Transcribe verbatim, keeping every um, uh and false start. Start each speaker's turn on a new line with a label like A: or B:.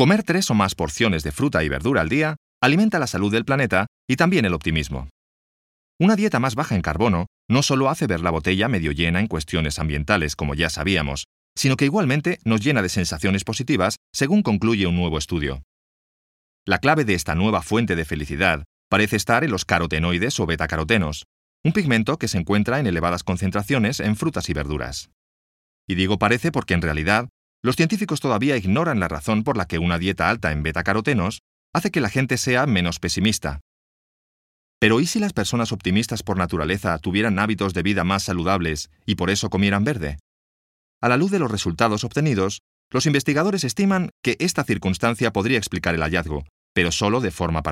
A: Comer tres o más porciones de fruta y verdura al día alimenta la salud del planeta y también el optimismo. Una dieta más baja en carbono no solo hace ver la botella medio llena en cuestiones ambientales, como ya sabíamos, sino que igualmente nos llena de sensaciones positivas, según concluye un nuevo estudio. La clave de esta nueva fuente de felicidad parece estar en los carotenoides o betacarotenos, un pigmento que se encuentra en elevadas concentraciones en frutas y verduras. Y digo parece porque en realidad, los científicos todavía ignoran la razón por la que una dieta alta en betacarotenos hace que la gente sea menos pesimista. Pero ¿y si las personas optimistas por naturaleza tuvieran hábitos de vida más saludables y por eso comieran verde? A la luz de los resultados obtenidos, los investigadores estiman que esta circunstancia podría explicar el hallazgo, pero solo de forma parcial.